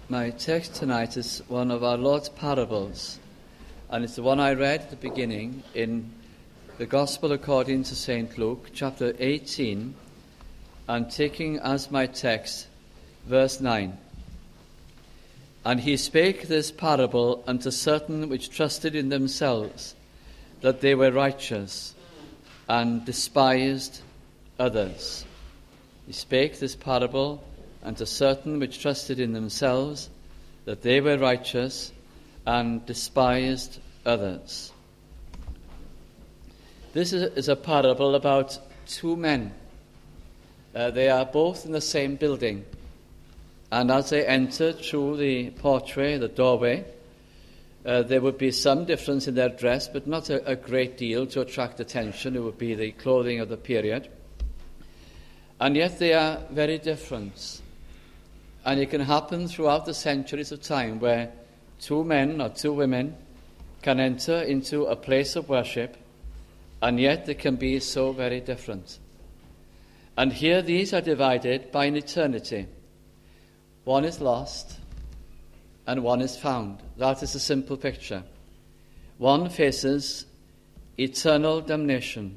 My text tonight is one of our Lord's parables, and it's the one I read at the beginning in the Gospel according to St. Luke, chapter 18, and taking as my text verse 9. And he spake this parable unto certain which trusted in themselves that they were righteous, and despised others. He spake this parable unto certain which trusted in themselves that they were righteous, and despised others. This is a parable about two men. They are both in the same building, and as they enter through the porchway, the doorway, there would be some difference in their dress, but not a great deal to attract attention. It would be the clothing of the period. And yet they are very different. And it can happen throughout the centuries of time where two men or two women can enter into a place of worship, and yet they can be so very different. And here these are divided by an eternity. One is lost and one is found. That is a simple picture. One faces eternal damnation,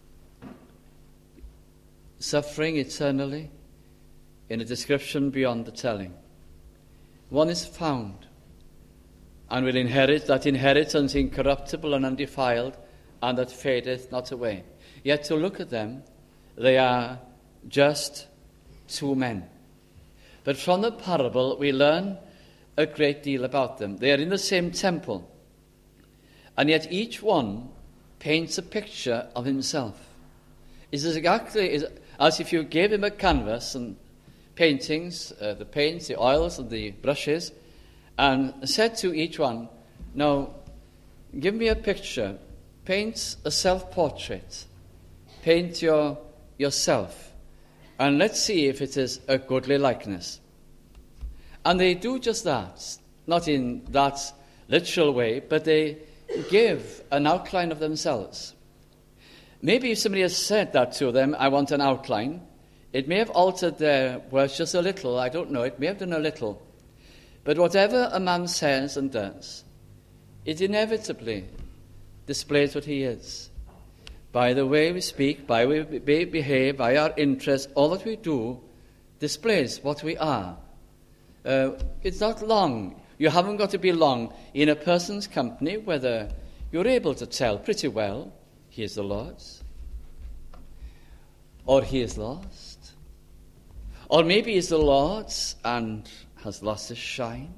suffering eternally in a description beyond the telling. One is found and will inherit that inheritance incorruptible and undefiled, and that fadeth not away. Yet to look at them, they are just two men. But from the parable we learn a great deal about them. They are in the same temple, and yet each one paints a picture of himself. It is exactly as if you gave him a canvas and paintings, the paints, the oils, and the brushes, and said to each one, now, give me a picture. Paint a self-portrait. Paint yourself. And let's see if it is a goodly likeness. And they do just that, not in that literal way, but they give an outline of themselves. Maybe if somebody has said that to them, I want an outline, it may have altered their words just a little. I don't know. It may have done a little. But whatever a man says and does, it inevitably displays what he is. By the way we speak, by the way we behave, by our interests, all that we do displays what we are. It's not long. You haven't got to be long in a person's company whether you're able to tell pretty well, he is the Lord's, or he is lost. Or maybe he's the Lord's and has lost his shine.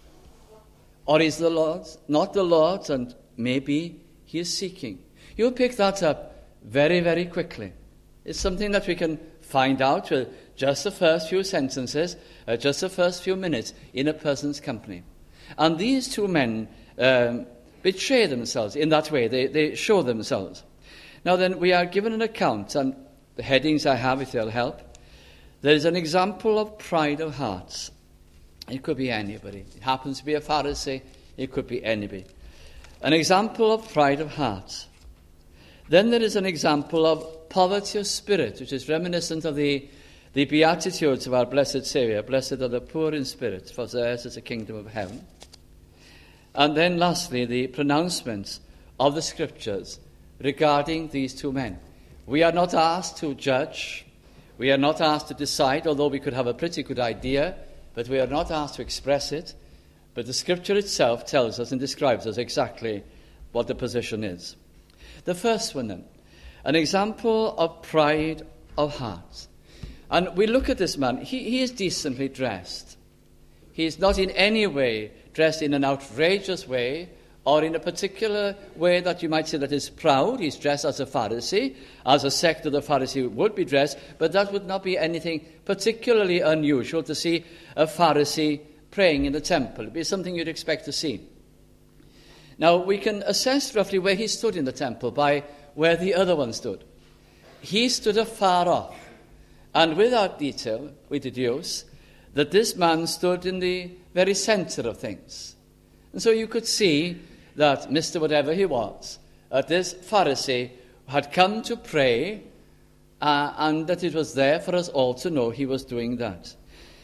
Or he's the Lord's, not the Lord's, and maybe he is seeking. You'll pick that up very, very quickly. It's something that we can find out with just the first few sentences, just the first few minutes in a person's company. And these two men betray themselves in that way. They show themselves. Now then, we are given an account, and the headings I have, if they'll help. There is an example of pride of hearts. It could be anybody. It happens to be a Pharisee. It could be anybody. An example of pride of heart. Then there is an example of poverty of spirit, which is reminiscent of the Beatitudes of our blessed Saviour. Blessed are the poor in spirit, for theirs is the kingdom of heaven. And then lastly, the pronouncements of the Scriptures regarding these two men. We are not asked to judge. We are not asked to decide, although we could have a pretty good idea, but we are not asked to express it. But the Scripture itself tells us and describes us exactly what the position is. The first one then, an example of pride of heart. And we look at this man, he is decently dressed. He is not in any way dressed in an outrageous way or in a particular way that you might say that is proud. He's dressed as a Pharisee, as a sect of the Pharisee would be dressed, but that would not be anything particularly unusual to see a Pharisee praying in the temple. It would be something you'd expect to see. Now, we can assess roughly where he stood in the temple by where the other one stood. He stood afar off, and without detail, we deduce that this man stood in the very center of things. And so you could see that Mr. Whatever he was, this Pharisee had come to pray, and that it was there for us all to know he was doing that.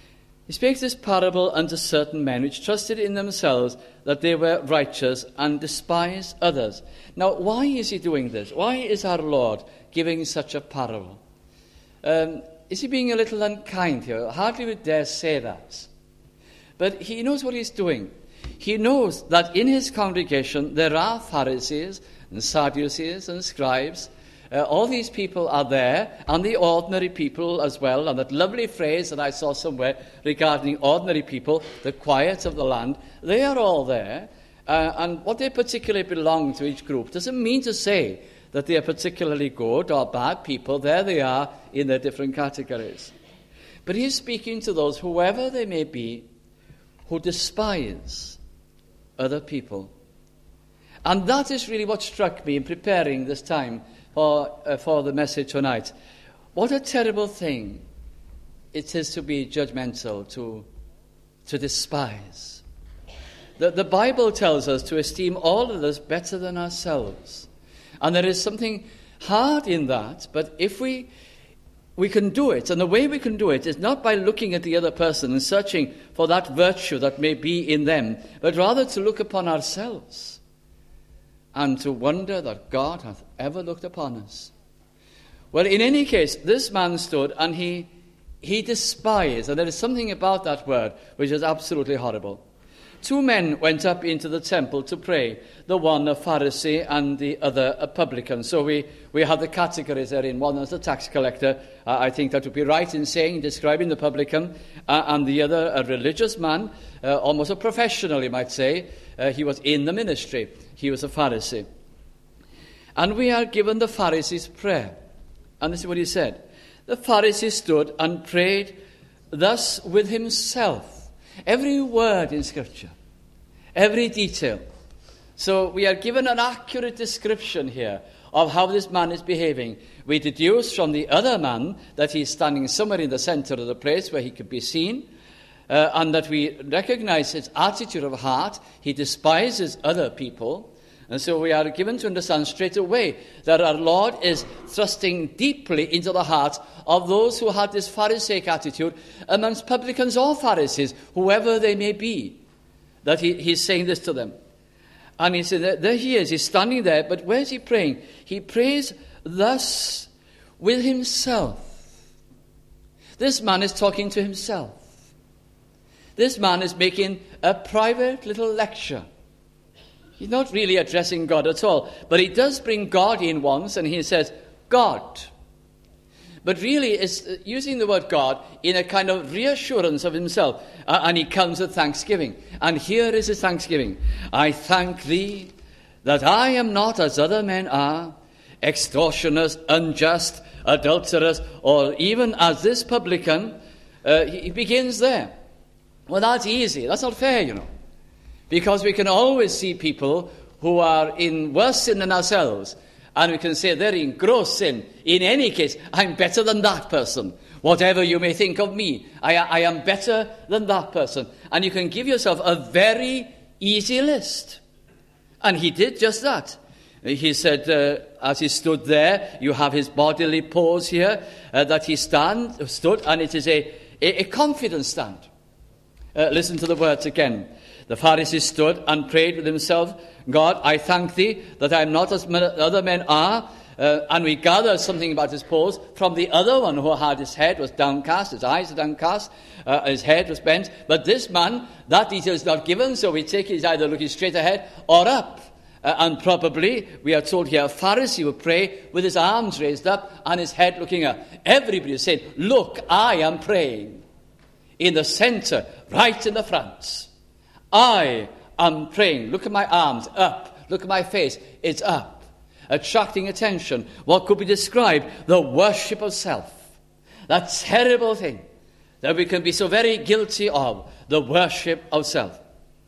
He spake this parable unto certain men which trusted in themselves that they were righteous and despised others. Now, why is he doing this? Why is our Lord giving such a parable? Is he being a little unkind here? Hardly would dare say that. But he knows what he's doing. He knows that in his congregation there are Pharisees and Sadducees and scribes. All these people are there, and the ordinary people as well. And that lovely phrase that I saw somewhere regarding ordinary people, the quiet of the land, they are all there. And what they particularly belong to each group doesn't mean to say that they are particularly good or bad people. There they are in their different categories. But he's speaking to those, whoever they may be, who despise other people. And that is really what struck me in preparing this time for the message tonight. What a terrible thing it is to be judgmental, to despise. The Bible tells us to esteem all others better than ourselves. And there is something hard in that, but if we can do it, and the way we can do it is not by looking at the other person and searching for that virtue that may be in them, but rather to look upon ourselves and to wonder that God hath ever looked upon us. Well, in any case, this man stood and he despised, and there is something about that word which is absolutely horrible. Two men went up into the temple to pray, the one a Pharisee and the other a publican. So we have the categories therein. One is a tax collector. I think that would be right in saying, describing the publican, and the other a religious man, almost a professional, you might say. He was in the ministry. He was a Pharisee. And we are given the Pharisee's prayer. And this is what he said. The Pharisee stood and prayed thus with himself. Every word in Scripture, every detail. So we are given an accurate description here of how this man is behaving. We deduce from the other man that he's standing somewhere in the center of the place where he could be seen, and that we recognize his attitude of heart. He despises other people. And so we are given to understand straight away that our Lord is thrusting deeply into the heart of those who had this Pharisaic attitude amongst publicans or Pharisees, whoever they may be, that he's saying this to them. And he said, there he is, he's standing there, but where's he praying? He prays thus with himself. This man is talking to himself. This man is making a private little lecture. He's not really addressing God at all. But he does bring God in once, and he says, God. But really it's using the word God in a kind of reassurance of himself. And he comes with thanksgiving. And here is his thanksgiving. I thank thee that I am not as other men are, extortioners, unjust, adulterers, or even as this publican. He begins there. Well, that's easy. That's not fair, you know. Because we can always see people who are in worse sin than ourselves. And we can say they're in gross sin. In any case, I'm better than that person. Whatever you may think of me, I am better than that person. And you can give yourself a very easy list. And he did just that. He said, as he stood there, you have his bodily pose here, that he stood, and it is a confident stand. Listen to the words again. The Pharisee stood and prayed with himself, God, I thank thee that I am not as other men are. And we gather something about his pose from the other one who had his head was downcast, his eyes were downcast, his head was bent. But this man, that detail is not given, so we take it he's either looking straight ahead or up. And probably, we are told here, a Pharisee would pray with his arms raised up and his head looking up. Everybody is saying, look, I am praying. In the center, right in the front. I am praying. Look at my arms, up. Look at my face, it's up. Attracting attention. What could be described? The worship of self. That terrible thing that we can be so very guilty of. The worship of self.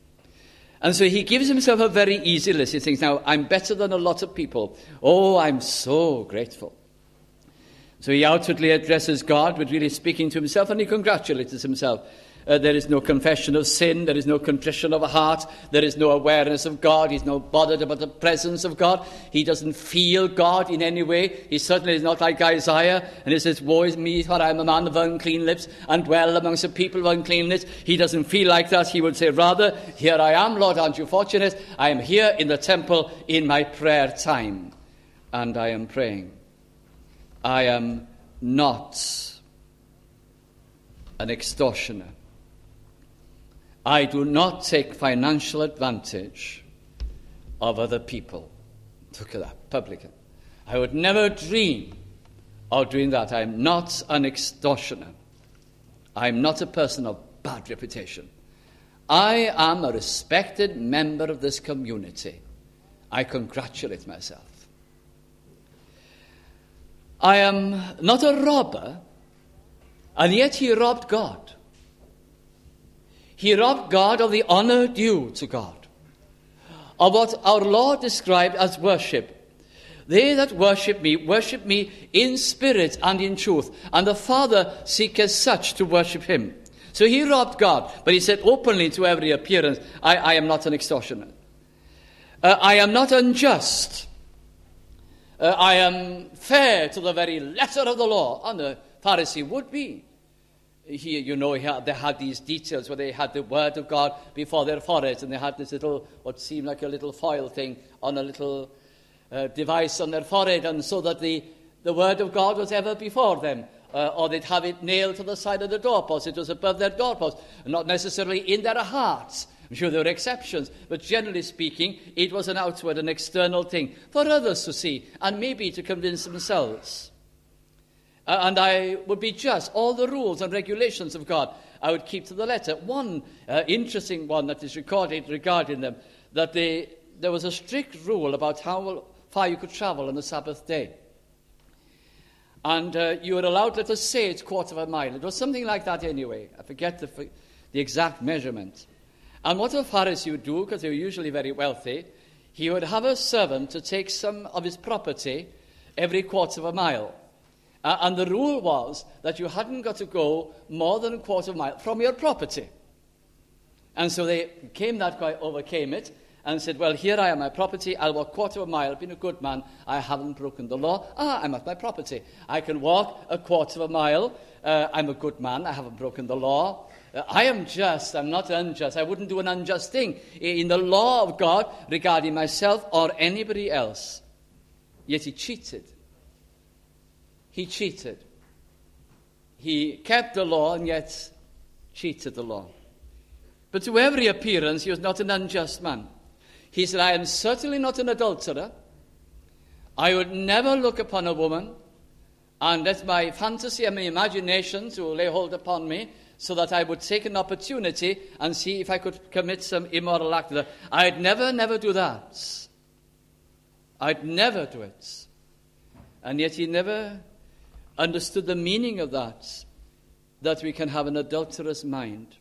And so he gives himself a very easy list. He thinks, now, I'm better than a lot of people. Oh, I'm so grateful. So he outwardly addresses God with really speaking to himself, and he congratulates himself. There is no confession of sin. There is no contrition of heart. There is no awareness of God. He's not bothered about the presence of God. He doesn't feel God in any way. He certainly is not like Isaiah. And he says, woe is me, for I am a man of unclean lips and dwell amongst a people of unclean lips. He doesn't feel like that. He would say, rather, here I am, Lord, aren't you fortunate? I am here in the temple in my prayer time. And I am praying. I am not an extortioner. I do not take financial advantage of other people. Look at that, publican. I would never dream of doing that. I am not an extortioner. I am not a person of bad reputation. I am a respected member of this community. I congratulate myself. I am not a robber, and yet he robbed God. He robbed God of the honor due to God, of what our Lord described as worship. They that worship me in spirit and in truth, and the Father seeketh such to worship him. So he robbed God, but he said openly to every appearance, I am not an extortioner. I am not unjust. I am fair to the very letter of the law, and the Pharisee would be. Here, they had these details where they had the word of God before their foreheads, and they had this little, what seemed like a little foil thing on a little device on their forehead, and so that the word of God was ever before them. Or they'd have it nailed to the side of the doorpost. It was above their doorpost, not necessarily in their hearts. I'm sure there were exceptions, but generally speaking, it was an outward, an external thing for others to see, and maybe to convince themselves. And I would be just. All the rules and regulations of God, I would keep to the letter. One interesting one that is recorded regarding them, that there was a strict rule about how far you could travel on the Sabbath day. And you were allowed, let us say, it's 1/4 mile. It was something like that anyway. I forget the exact measurement. And what a Pharisee would do, because they were usually very wealthy, he would have a servant to take some of his property every 1/4 mile. And the rule was that you hadn't got to go more than 1/4 mile from your property. And so they overcame it, and said, well, here I am, my property, I'll walk 1/4 mile, been a good man, I haven't broken the law, I'm at my property. I can walk a 1/4 mile, I'm a good man, I haven't broken the law. I am just, I'm not unjust, I wouldn't do an unjust thing in the law of God regarding myself or anybody else. Yet he cheated. He cheated. He kept the law and yet cheated the law. But to every appearance, he was not an unjust man. He said, I am certainly not an adulterer. I would never look upon a woman and let my fantasy and my imagination to lay hold upon me so that I would take an opportunity and see if I could commit some immoral act. I'd never do that. I'd never do it. And yet he never understood the meaning of that we can have an adulterous mind.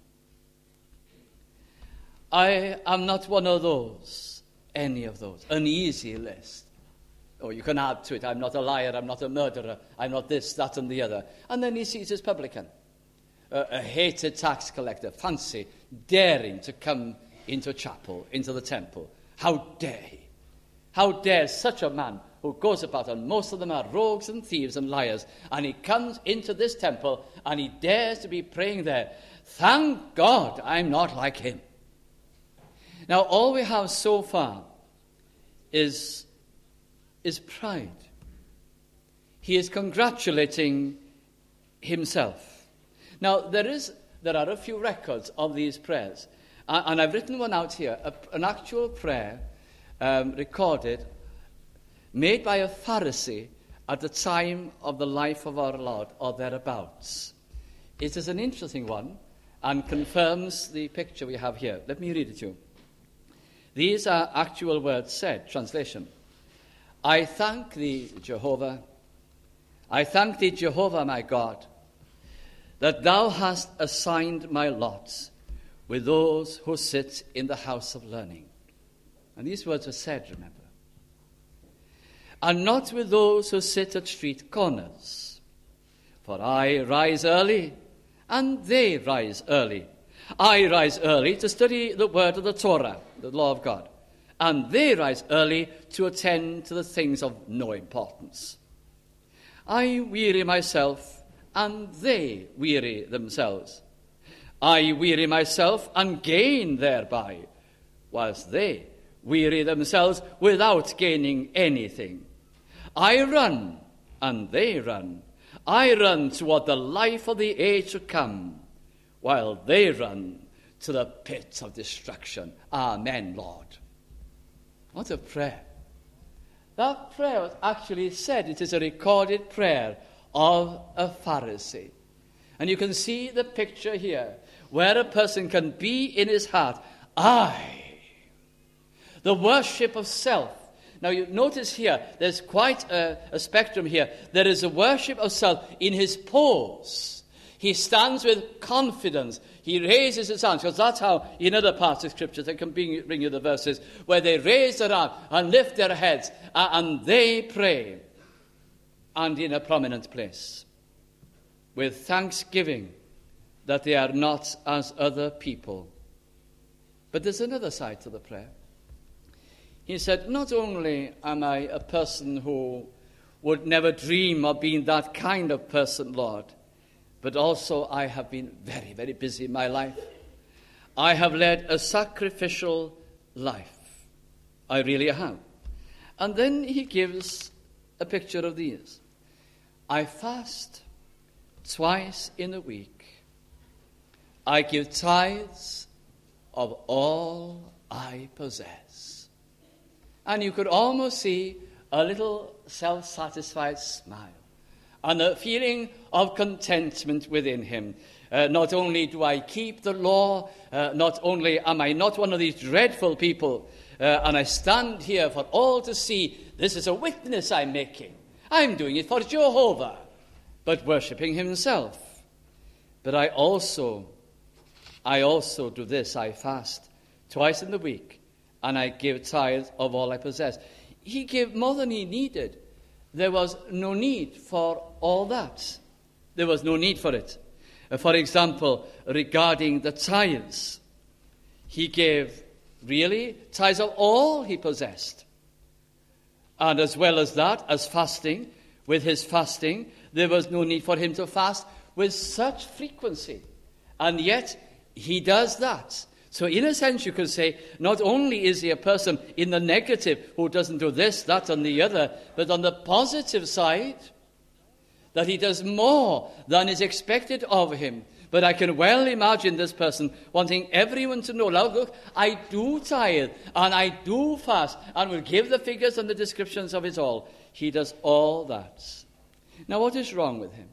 I am not one of those, any of those, an easy list. Oh, you can add to it, I'm not a liar, I'm not a murderer, I'm not this, that, and the other. And then he sees his publican, a hated tax collector, fancy, daring to come into chapel, into the temple. How dare he? How dare such a man who goes about, and most of them are rogues and thieves and liars, and he comes into this temple and he dares to be praying there. Thank God I'm not like him. Now, all we have so far is pride. He is congratulating himself. Now, there are a few records of these prayers, and I've written one out here, an actual prayer recorded, made by a Pharisee at the time of the life of our Lord, or thereabouts. It is an interesting one, and confirms the picture we have here. Let me read it to you. These are actual words said, translation. I thank thee, Jehovah, my God, that thou hast assigned my lot with those who sit in the house of learning. And these words are said, remember. And not with those who sit at street corners. For I rise early and they rise early. I rise early to study the word of the Torah, the law of God, and they rise early to attend to the things of no importance. I weary myself, and they weary themselves. I weary myself and gain thereby, whilst they weary themselves without gaining anything. I run, and they run. I run toward the life of the age to come, while they run to the pit of destruction. Amen, Lord. What a prayer. That prayer was actually said. It is a recorded prayer of a Pharisee. And you can see the picture here, where a person can be in his heart, the worship of self. Now you notice here, there's quite a spectrum here. There is a worship of self in his pose. He stands with confidence. He raises his hands, because that's how, in other parts of Scripture, they can bring you the verses, where they raise their arms and lift their heads, and they pray, and in a prominent place, with thanksgiving that they are not as other people. But there's another side to the prayer. He said, not only am I a person who would never dream of being that kind of person, Lord, but also I have been very, very busy in my life. I have led a sacrificial life. I really have. And then he gives a picture of these. I fast twice in a week. I give tithes of all I possess. And you could almost see a little self-satisfied smile and a feeling of contentment within him. Not only do I keep the law, not only am I not one of these dreadful people, and I stand here for all to see, this is a witness I'm making. I'm doing it for Jehovah, but worshipping himself. But I also do this. I fast twice in the week, and I give tithes of all I possess. He gave more than he needed. There was no need for all that. There was no need for it. For example, regarding the tithes, he gave really tithes of all he possessed. And as well as that, as fasting, with his fasting, there was no need for him to fast with such frequency. And yet, he does that. So in a sense, you could say, not only is he a person in the negative who doesn't do this, that, and the other, but on the positive side, that he does more than is expected of him. But I can well imagine this person wanting everyone to know, now look, I do tithe, and I do fast, and will give the figures and the descriptions of it all. He does all that. Now what is wrong with him?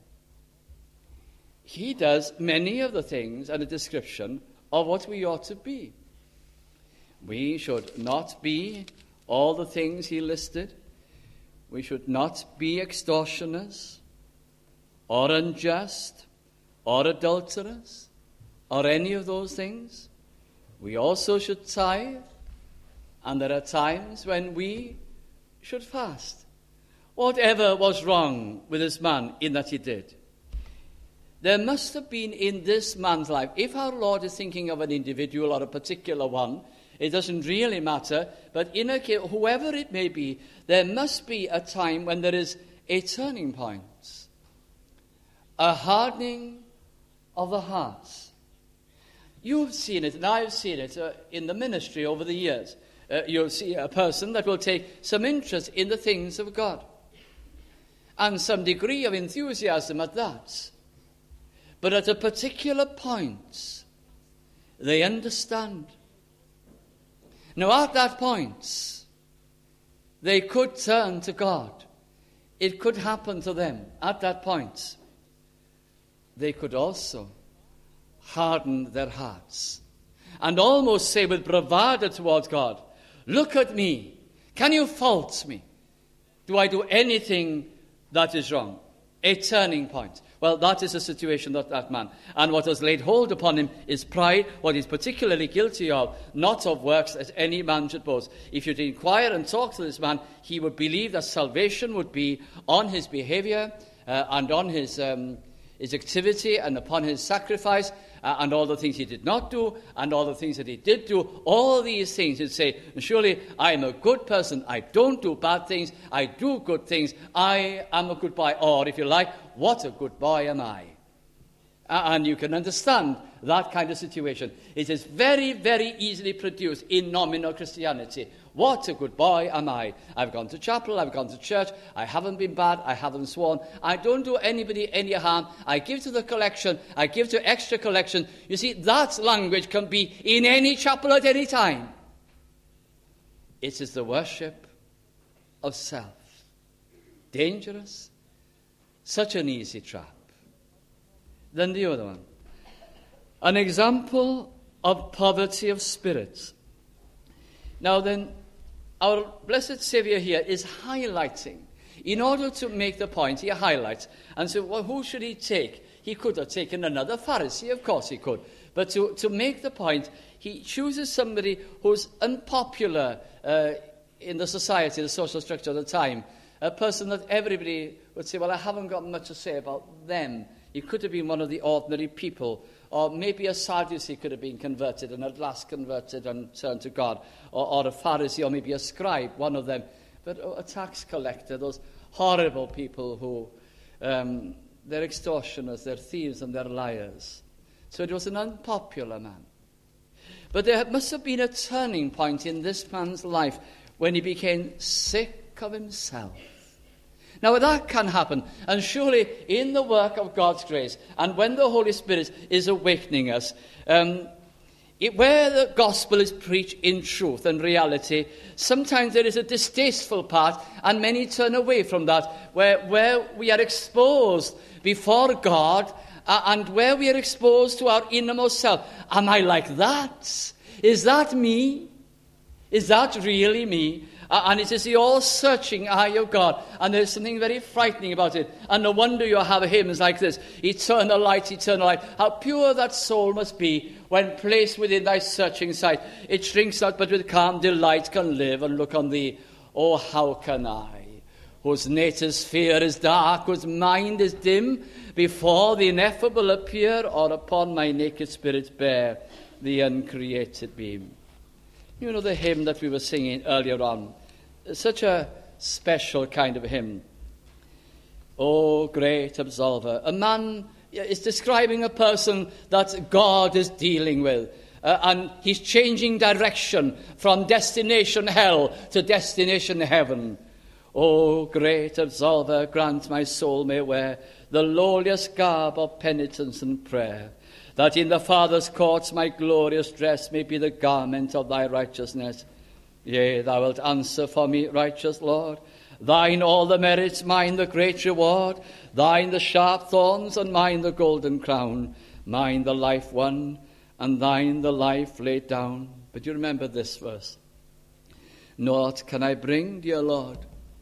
He does many of the things and a description of what we ought to be. We should not be all the things he listed. We should not be extortioners, or unjust, or adulterers, or any of those things. We also should tithe, and there are times when we should fast. Whatever was wrong with this man in that he did, there must have been in this man's life, if our Lord is thinking of an individual or a particular one, it doesn't really matter, but in a case, whoever it may be, there must be a time when there is a turning point, a hardening of the hearts. You've seen it, and I've seen it in the ministry over the years. You'll see a person that will take some interest in the things of God, and some degree of enthusiasm at that. But at a particular point, they understand. Now, at that point, they could turn to God. It could happen to them at that point. They could also harden their hearts and almost say with bravado towards God, look at me. Can you fault me? Do I do anything that is wrong? A turning point. Well, that is the situation of that man. And what has laid hold upon him is pride, what he's particularly guilty of, not of works as any man should boast. If you'd inquire and talk to this man, he would believe that salvation would be on his behavior and on his his activity and upon his sacrifice and all the things he did not do and all the things that he did do, all these things, he'd say, surely I am a good person. I don't do bad things. I do good things. I am a good boy. Or, if you like, what a good boy am I? And you can understand that kind of situation. It is very, very easily produced in nominal Christianity. What a good boy am I. I've gone to chapel, I've gone to church, I haven't been bad, I haven't sworn, I don't do anybody any harm, I give to the collection, I give to extra collection. You see, that language can be in any chapel at any time. It is the worship of self. Dangerous, such an easy trap. Then the other one. An example of poverty of spirit. Now then, our blessed Saviour here is highlighting. In order to make the point, he highlights. And so, well, who should he take? He could have taken another Pharisee, of course he could. But to make the point, he chooses somebody who's unpopular in the society, the social structure of the time. A person that everybody would say, well, I haven't got much to say about them. He could have been one of the ordinary people. Or maybe a Sadducee could have been converted and at last converted and turned to God. Or a Pharisee, or maybe a scribe, one of them. But a tax collector, those horrible people who, they're extortioners, they're thieves and they're liars. So it was an unpopular man. But there must have been a turning point in this man's life when he became sick of himself. Now that can happen, and surely in the work of God's grace, and when the Holy Spirit is awakening us, where the gospel is preached in truth and reality, sometimes there is a distasteful part, and many turn away from that, where we are exposed before God, and where we are exposed to our innermost self. Am I like that? Is that me? Is that really me? And it is the all-searching eye of God. And there's something very frightening about it. And no wonder you have hymns like this. Eternal light, eternal light. How pure that soul must be when placed within thy searching sight. It shrinks not, but with calm delight can live and look on thee. Oh, how can I, whose native sphere is dark, whose mind is dim, before the ineffable appear, or upon my naked spirit bear the uncreated beam. You know the hymn that we were singing earlier on. Such a special kind of hymn. Oh, great absolver. A man is describing a person that God is dealing with. And he's changing direction from destination hell to destination heaven. Oh, great absolver, grant my soul may wear the lowliest garb of penitence and prayer, that in the Father's courts my glorious dress may be the garment of thy righteousness. Yea, thou wilt answer for me, righteous Lord. Thine all the merits, mine the great reward. Thine the sharp thorns, and mine the golden crown. Mine the life won, and thine the life laid down. But you remember this verse. Naught can I bring, dear Lord,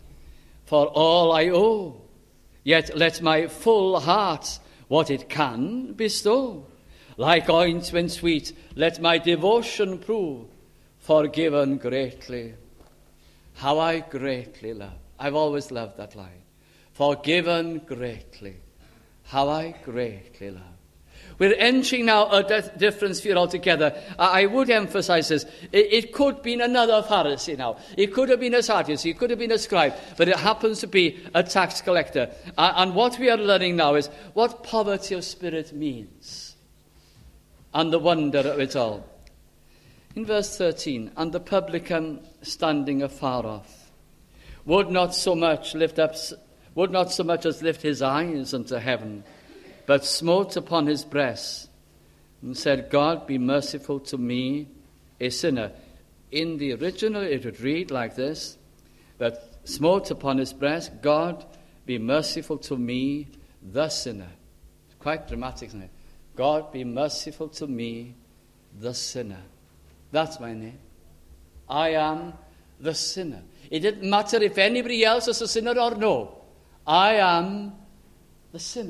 for all I owe. Yet let my full heart what it can bestow. Like ointment sweet, let my devotion prove, forgiven greatly. How I greatly love. I've always loved that line. Forgiven greatly. How I greatly love. We're entering now a different sphere altogether. I would emphasize this. It could have been another Pharisee now. It could have been a Sadducee. It could have been a scribe. But it happens to be a tax collector. And what we are learning now is what poverty of spirit means. And the wonder of it all. In verse 13, and the publican standing afar off would not so much as lift his eyes unto heaven, but smote upon his breast and said, God, be merciful to me, a sinner. In the original, it would read like this, but smote upon his breast, God, be merciful to me, the sinner. It's quite dramatic, isn't it? God, be merciful to me, the sinner. That's my name. I am the sinner. It didn't matter if anybody else is a sinner or no. I am the sinner.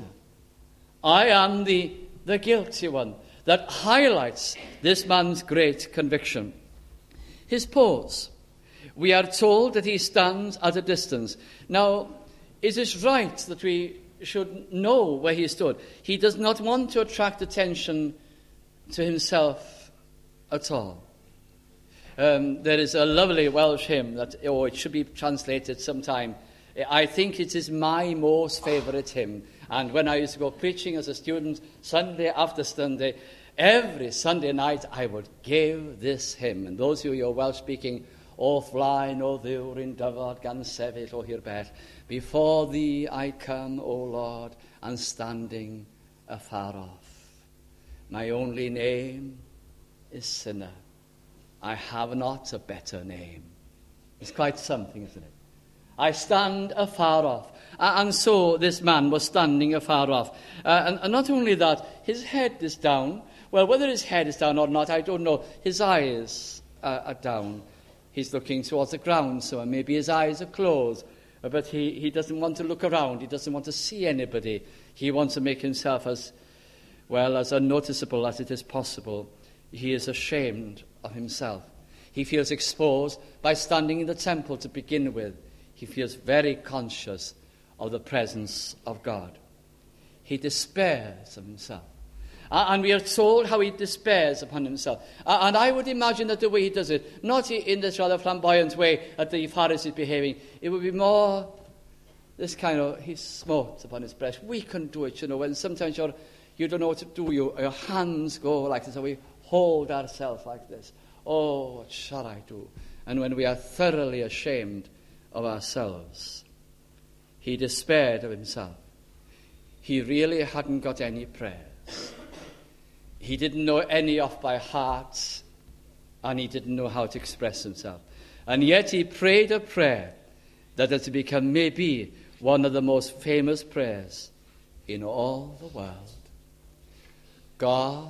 I am the guilty one. That highlights this man's great conviction. His pose. We are told that he stands at a distance. Now, is it right that we should know where he stood. He does not want to attract attention to himself at all. There is a lovely Welsh hymn that, it should be translated sometime. I think it is my most favourite hymn. And when I used to go preaching as a student, Sunday after Sunday, every Sunday night I would give this hymn. And those of you who are Welsh speaking, O flaen o ddiwr yn dyfod gan sefyll o hirbell, before thee I come, O Lord, and standing afar off. My only name is sinner. I have not a better name. It's quite something, isn't it? I stand afar off. And so this man was standing afar off. And not only that, his head is down. Well, whether his head is down or not, I don't know. His eyes are down. He's looking towards the ground, so maybe his eyes are closed. But he doesn't want to look around. He doesn't want to see anybody. He wants to make himself as unnoticeable as it is possible. He is ashamed of himself. He feels exposed by standing in the temple to begin with. He feels very conscious of the presence of God. He despairs of himself. And we are told how he despairs upon himself. And I would imagine that the way he does it, not in this rather flamboyant way that the Pharisees behaving, it would be more this kind of, he smote upon his breast. We can do it, when sometimes you don't know what to do. Your hands go like this, and we hold ourselves like this. Oh, what shall I do? And when we are thoroughly ashamed of ourselves, he despaired of himself. He really hadn't got any prayers. He didn't know any off by heart, and he didn't know how to express himself. And yet he prayed a prayer that has become maybe one of the most famous prayers in all the world. God,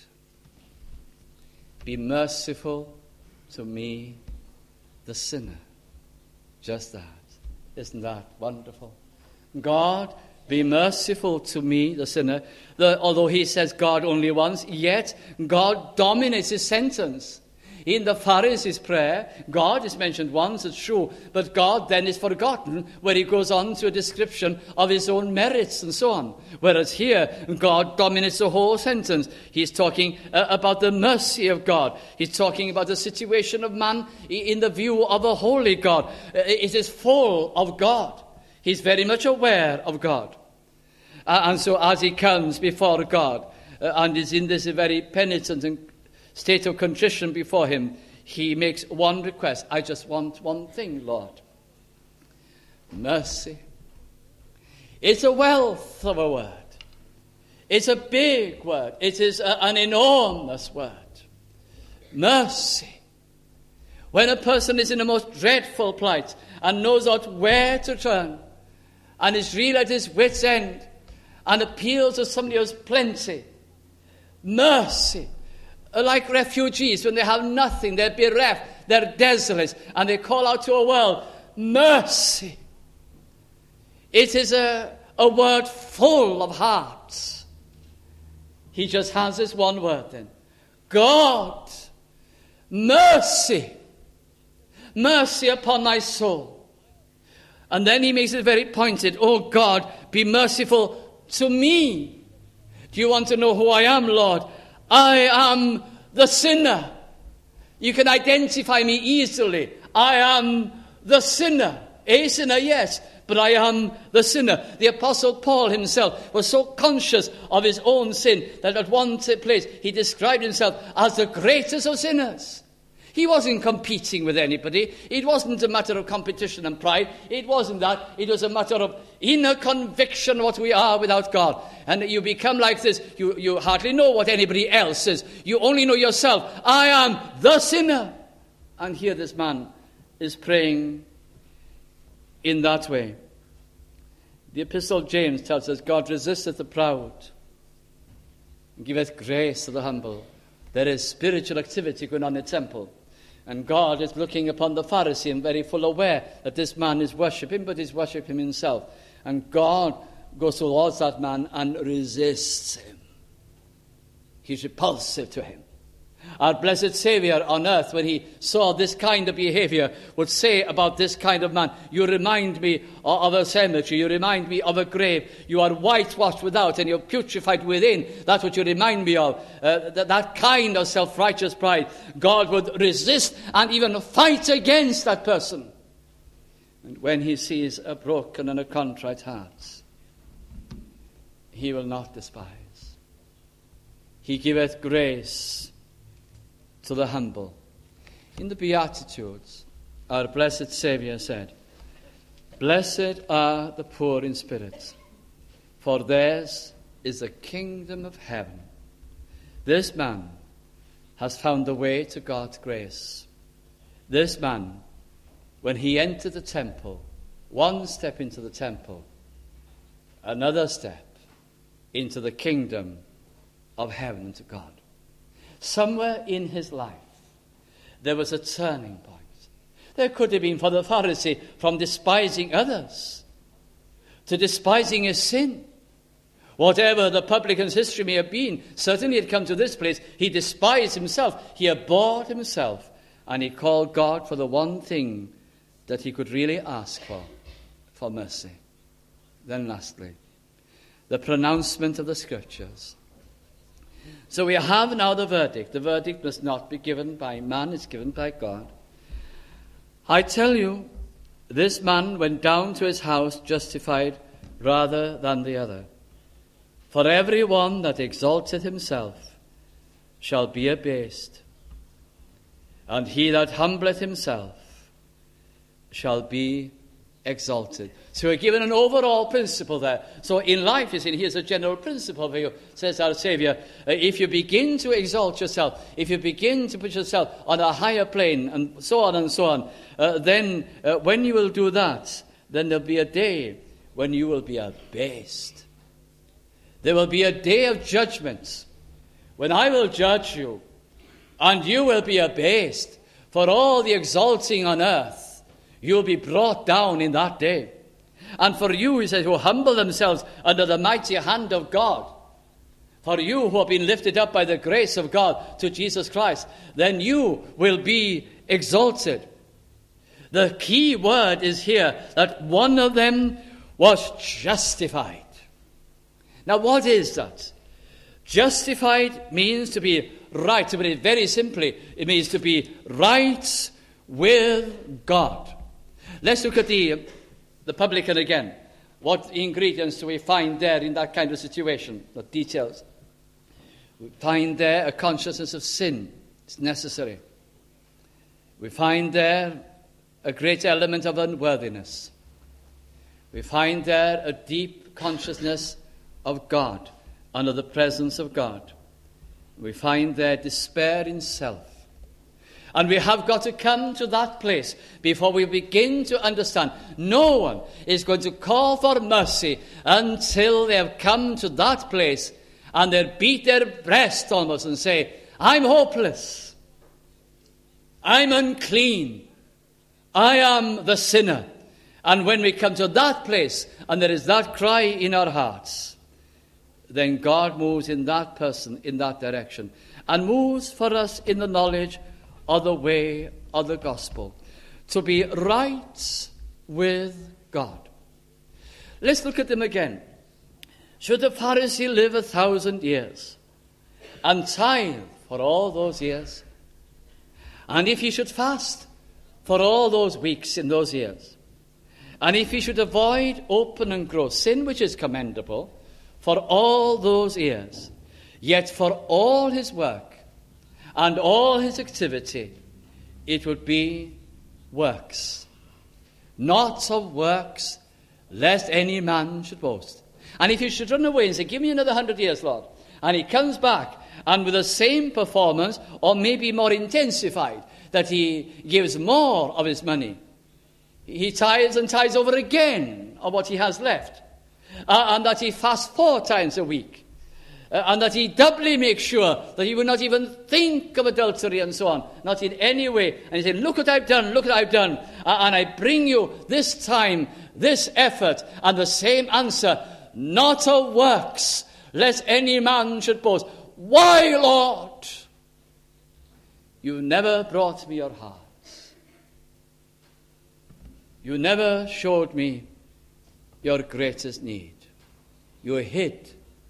be merciful to me, the sinner. Just that. Isn't that wonderful? God, be merciful to me, the sinner. Although he says God only once, yet God dominates his sentence. In the Pharisees' prayer, God is mentioned once, it's true, but God then is forgotten, where he goes on to a description of his own merits and so on. Whereas here, God dominates the whole sentence. He's talking about the mercy of God. He's talking about the situation of man in the view of a holy God. It is full of God. He's very much aware of God. And so as he comes before God, and is in this very penitent and state of contrition before him, he makes one request. I just want one thing, Lord. Mercy. It's a wealth of a word. It's a big word. It is an enormous word. Mercy. When a person is in a most dreadful plight and knows not where to turn, and is really at his wit's end, and appeals to somebody who has plenty. Mercy. Like refugees, when they have nothing, they're bereft, they're desolate, and they call out to a world, mercy. It is a word full of hearts. He just has this one word then. God, mercy. Mercy upon my soul. And then he makes it very pointed. Oh God, be merciful to me. Do you want to know who I am, Lord? I am the sinner. You can identify me easily. I am the sinner. A sinner, yes, but I am the sinner. The Apostle Paul himself was so conscious of his own sin that at one place he described himself as the greatest of sinners. He wasn't competing with anybody. It wasn't a matter of competition and pride. It wasn't that. It was a matter of inner conviction what we are without God. And you become like this. You hardly know what anybody else is. You only know yourself. I am the sinner. And here this man is praying in that way. The Epistle of James tells us, God resisteth the proud and giveth grace to the humble. There is spiritual activity going on in the temple. And God is looking upon the Pharisee and very full aware that this man is worshipping, but he's worshipping himself. And God goes towards that man and resists him. He's repulsive to him. Our blessed Saviour on earth, when he saw this kind of behavior, would say about this kind of man, you remind me of a cemetery, you remind me of a grave, you are whitewashed without and you're putrefied within. That's what you remind me of. That kind of self-righteous pride. God would resist and even fight against that person. And when he sees a broken and a contrite heart, he will not despise. He giveth grace to the humble. In the Beatitudes, our blessed Saviour said, blessed are the poor in spirit, for theirs is the kingdom of heaven. This man has found the way to God's grace. This man, when he entered the temple, one step into the temple, another step into the kingdom of heaven and to God. Somewhere in his life, there was a turning point. There could have been for the Pharisee from despising others to despising his sin. Whatever the publican's history may have been, certainly he had come to this place. He despised himself. He abhorred himself. And he called God for the one thing that he could really ask for mercy. Then lastly, the pronouncement of the Scriptures. So we have now the verdict. The verdict must not be given by man, it's given by God. I tell you, this man went down to his house justified rather than the other. For every one that exalteth himself shall be abased, and he that humbleth himself shall be exalted. So we're given an overall principle there. So in life, you see, here's a general principle for you, says our Saviour. If you begin to exalt yourself, if you begin to put yourself on a higher plane, and so on, then when you will do that, then there'll be a day when you will be abased. There will be a day of judgment when I will judge you, and you will be abased for all the exalting on earth. You'll be brought down in that day. And for you, he says, who humble themselves under the mighty hand of God, for you who have been lifted up by the grace of God to Jesus Christ, then you will be exalted. The key word is here that one of them was justified. Now, what is that? Justified means to be right. To put it very simply, it means to be right with God. Let's look at the publican again. What ingredients do we find there in that kind of situation? The details. We find there a consciousness of sin. It's necessary. We find there a great element of unworthiness. We find there a deep consciousness of God, and of the presence of God. We find there despair in self. And we have got to come to that place before we begin to understand. No one is going to call for mercy until they have come to that place and they beat their breast almost and say, I'm hopeless. I'm unclean. I am the sinner. And when we come to that place and there is that cry in our hearts, then God moves in that person in that direction and moves for us in the knowledge of the way of the gospel, to be right with God. Let's look at them again. Should the Pharisee live 1,000 years and tithe for all those years, and if he should fast for all those weeks in those years, and if he should avoid open and gross sin, which is commendable, for all those years, yet for all his work and all his activity, it would be works. Not of works, lest any man should boast. And if he should run away and say, give me another 100 years, Lord, and he comes back, and with the same performance, or maybe more intensified, that he gives more of his money, he tithes and tithes over again of what he has left, and that he fasts 4 times a week, and that he doubly makes sure that he will not even think of adultery and so on, not in any way. And he said, look what I've done, and I bring you this time, this effort, and the same answer, not of works, lest any man should boast. Why, Lord? You never brought me your hearts. You never showed me your greatest need. You hid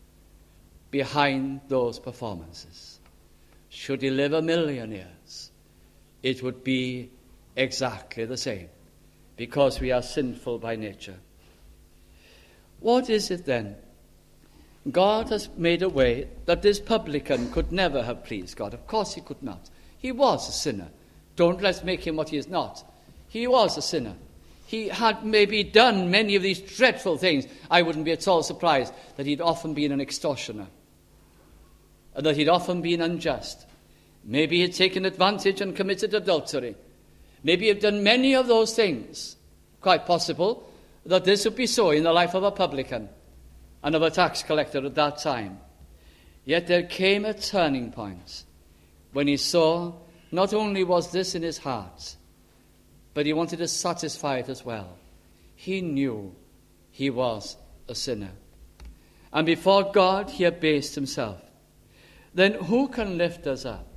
behind those performances. Should he live 1,000,000 years, it would be exactly the same, because we are sinful by nature. What is it then? God has made a way that this publican could never have pleased God. Of course he could not. He was a sinner. Don't let's make him what he is not. He was a sinner. He had maybe done many of these dreadful things. I wouldn't be at all surprised that he'd often been an extortioner, and that he'd often been unjust. Maybe he'd taken advantage and committed adultery. Maybe he'd done many of those things. Quite possible that this would be so in the life of a publican and of a tax collector at that time. Yet there came a turning point when he saw not only was this in his heart, but he wanted to satisfy it as well. He knew he was a sinner. And before God he abased himself. Then who can lift us up?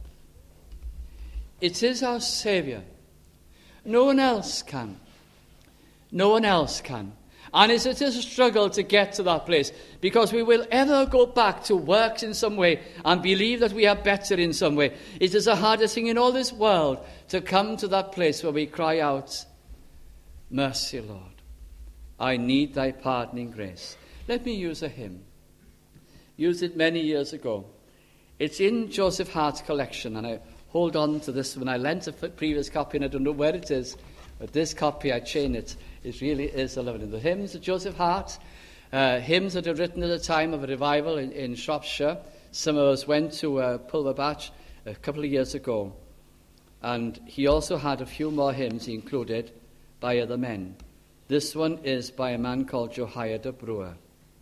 It is our Saviour. No one else can. No one else can. And it is a struggle to get to that place, because we will ever go back to works in some way and believe that we are better in some way. It is the hardest thing in all this world to come to that place where we cry out, mercy, Lord. I need thy pardoning grace. Let me use a hymn. Used it many years ago. It's in Joseph Hart's collection, and I hold on to this. When I lent a previous copy, and I don't know where it is, but this copy, I chain it. It really is a lovely. The hymns of Joseph Hart, hymns that are written at a time of a revival in Shropshire. Some of us went to Pulver Batch a couple of years ago, and he also had a few more hymns he included by other men. This one is by a man called Josiah de Brewer.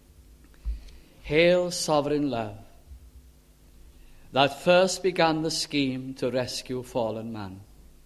Hail, sovereign love, that first began the scheme to rescue fallen man.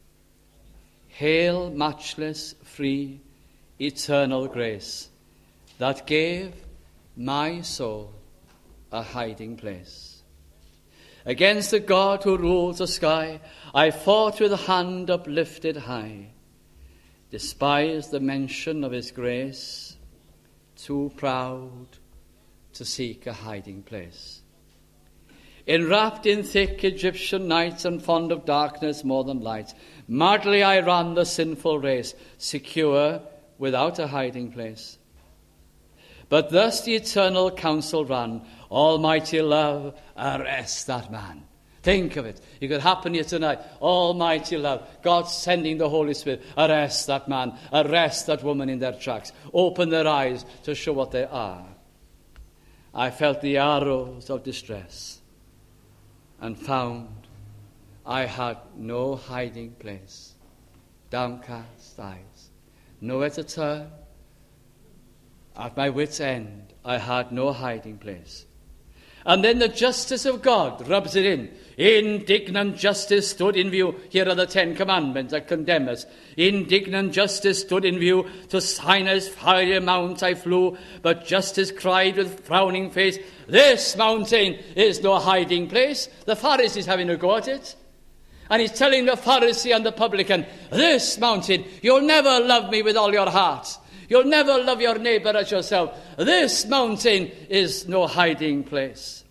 Hail, matchless, free, eternal grace, that gave my soul a hiding place. Against the God who rules the sky, I fought with a hand uplifted high, despised the mention of his grace, too proud to seek a hiding place. Enwrapped in thick Egyptian nights and fond of darkness more than light, madly I ran the sinful race, secure without a hiding place. But thus the eternal counsel ran, Almighty love, arrest that man. Think of it. It could happen here tonight. Almighty love, God sending the Holy Spirit, arrest that man, arrest that woman in their tracks, open their eyes to show what they are. I felt the arrows of distress and found I had no hiding place. Downcast eyes, nowhere to turn. At my wit's end, I had no hiding place. And then the justice of God rubs it in. Indignant justice stood in view. Here are the 10 commandments that condemn us. Indignant justice stood in view. To Sinai's fiery mount I flew, but justice cried with frowning face, this mountain is no hiding place. The Pharisees having a go at it. And he's telling the Pharisee and the publican, this mountain, you'll never love me with all your heart. You'll never love your neighbor as yourself. This mountain is no hiding place.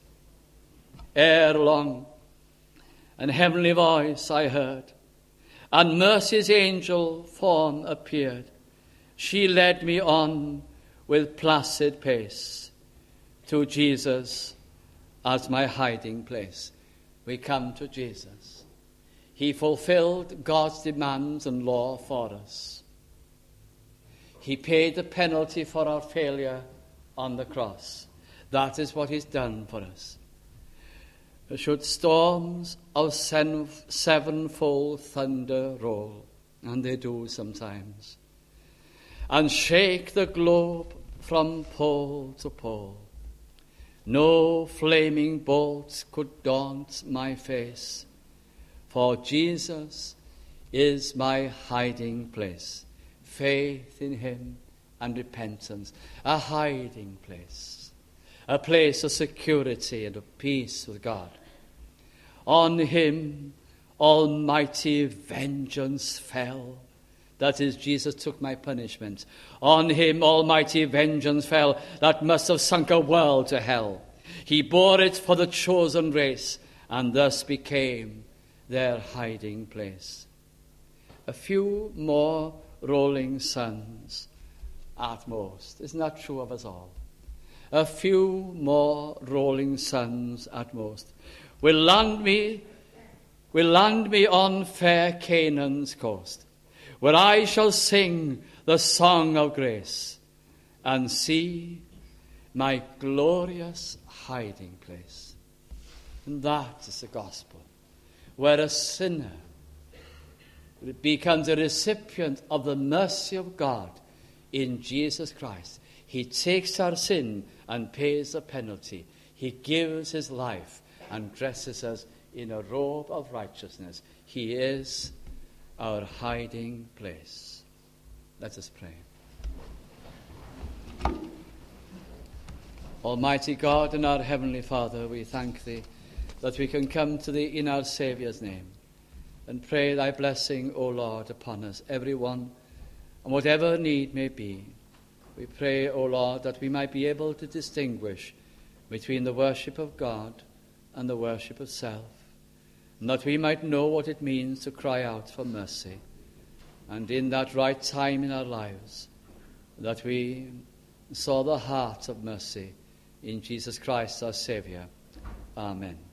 Ere long, an heavenly voice I heard, and mercy's angel form appeared. She led me on with placid pace to Jesus as my hiding place. We come to Jesus. He fulfilled God's demands and law for us. He paid the penalty for our failure on the cross. That is what he's done for us. Should storms of sevenfold thunder roll, and they do sometimes, and shake the globe from pole to pole, no flaming bolts could daunt my face, for Jesus is my hiding place. Faith in him and repentance, a hiding place, a place of security and of peace with God. On him almighty vengeance fell. That is, Jesus took my punishment. On him almighty vengeance fell that must have sunk a world to hell. He bore it for the chosen race and thus became their hiding place. A few more rolling suns at most. Isn't that true of us all? A few more rolling suns at most will land me on fair Canaan's coast, where I shall sing the song of grace and see my glorious hiding place. And that is the gospel, where a sinner becomes a recipient of the mercy of God in Jesus Christ. He takes our sin and pays the penalty. He gives his life and dresses us in a robe of righteousness. He is our hiding place. Let us pray. Almighty God and our Heavenly Father, we thank Thee that we can come to Thee in our Saviour's name and pray Thy blessing, O Lord, upon us, everyone, and whatever need may be. We pray, O Lord, that we might be able to distinguish between the worship of God and the worship of self, and that we might know what it means to cry out for mercy, and in that right time in our lives, that we saw the heart of mercy in Jesus Christ our Saviour. Amen.